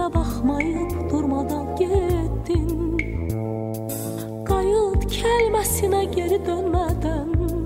Üzümə baxmayıb durmadan getdin. Qayıt kəlməsinə geri dönmədən.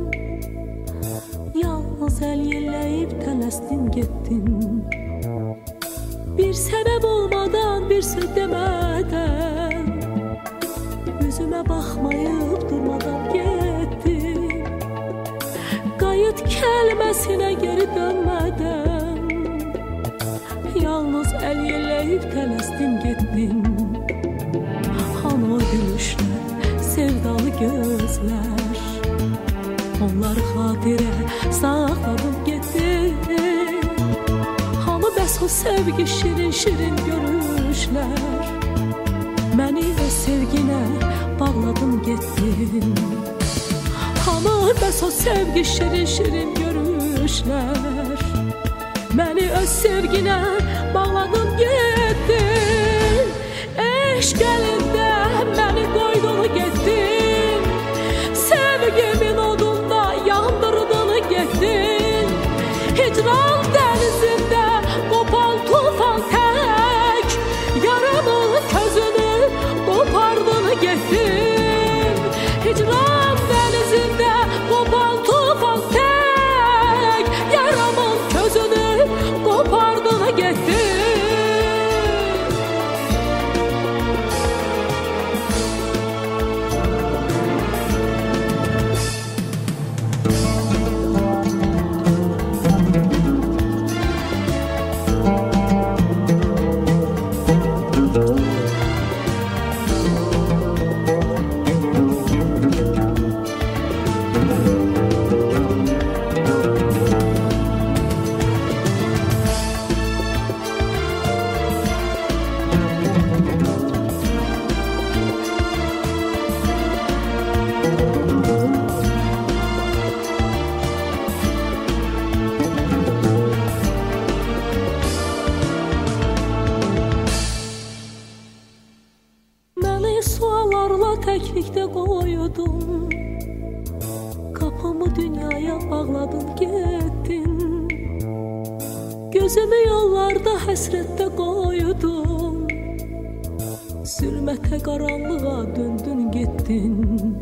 Yalnız əl yelləyib tələsdin getdin. Bir səbəb olmadan, bir söz demədən. Üzümə baxmayıb durmadan getdin. Qayıt kəlməsinə geri dönmədən. Yalnız əl yelləyib tələsdin getdin. Hanı o gülüşlər, sevdalı gözlər. Onlar xatirə saxladım getdin. Hanı bəs o sevgi şirin şirin görüşlər. Məni öz sevginə bağladım getdin. Hanı bəs o sevgi şirin şirin görüşlər. Məni öz sevginə bağladın getdin. Eşq əlində məni qoydun getdin. Sevgimin odunda yandırdın getdin. Hicran dənizində qopan tufan tək. Yaramın közünü qopardın getdin. Hicran dənizində qopan tufan tək. Yaramın közünü qopardın getdin. Təklikdə qoydun. Qapımı dünyaya bağladın getdin. Gözümü yollarda həsrətdə qoydun. Zülmətə qaranlığa döndün getdin.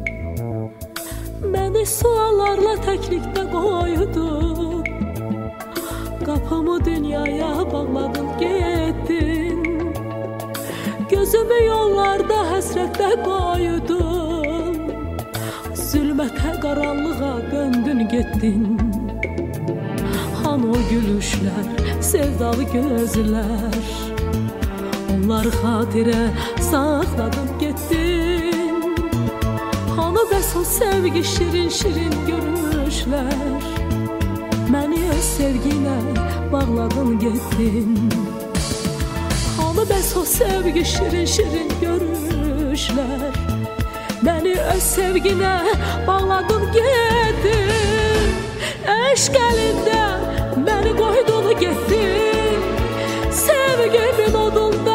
Məni suallarla təklikdə qoydun. Qapımı dünyaya bağladın getdin. Gözümü yollarda həsrətdə qoydun. Zülmətə qaranlığa döndün getdin. Hanı o gülüşlər, sevdalı gözlər. Onları xatirə saxladın getdin. Hanı bəs o sevgi şirin şirin görüşlər. Məni öz sevginə bağladın getdin. Hanı bəs o sevgi şirin şirin görüşlər. Məni öz sevginə bağladın getdin. Eşq əlində məni qoydun getdin. Sevgimin odunda